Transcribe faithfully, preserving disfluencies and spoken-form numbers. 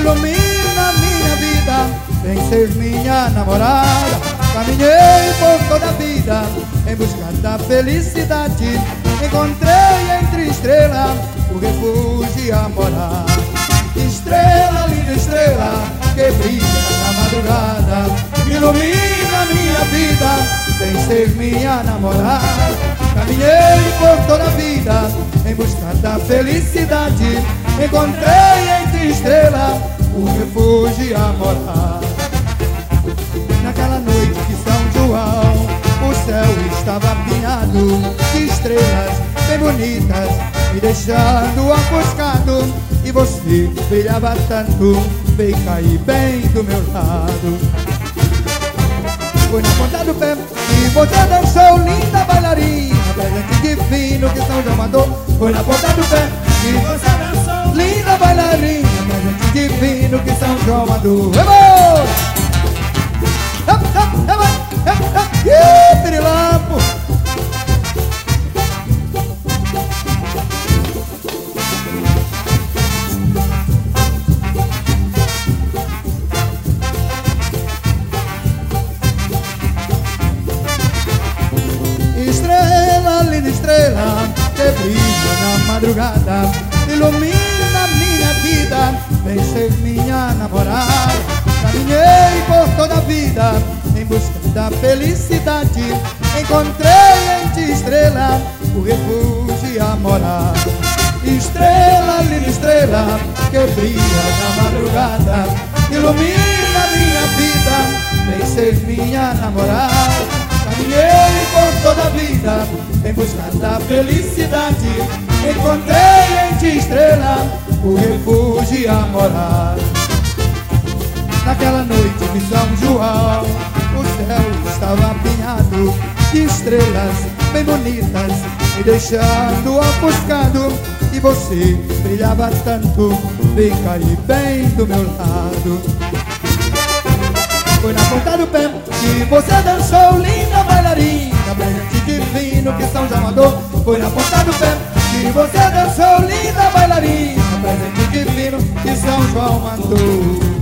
ilumina minha vida, vem ser minha namorada. Caminhei por toda a vida em busca da felicidade, encontrei entre estrelas o refúgio e a morar. Estrela, linda estrela, que brilha na madrugada, ilumina minha vida, vem ser minha namorada. Caminhei por toda a vida em busca da felicidade, encontrei entre estrelas o refúgio e a morar. Naquela noite de São João, o céu estava apinhado de estrelas bem bonitas, me deixando ofuscado, e você brilhava tanto, veio cair bem do meu lado. Foi na ponta do pé e você dançou, linda bailarina, presente divino que São João mandou. Foi na ponta do pé e você dançou, linda bailarina, presente divino que São João mandou. Vamos! Ih, pirilampo! Estrela, linda estrela, que brilha na madrugada, ilumina minha vida, vem ser minha namorada. Caminhei por toda a vida em busca da felicidade, encontrei em ti, estrela, o refúgio e a morada. Estrela, linda estrela, que brilha na madrugada, ilumina minha vida, vem ser minha namorada. Caminhei por toda a vida em busca da felicidade, encontrei em ti, estrela, o refúgio e a morada. Naquela noite de São João, o céu estava apinhado de estrelas bem bonitas, me deixando ofuscado, e você brilhava tanto, veio cair bem do meu lado. Foi na ponta do pé que você dançou, linda bailarina, presente divino que São João mandou. Foi na ponta do pé que você dançou, linda bailarina, presente divino que São João mandou.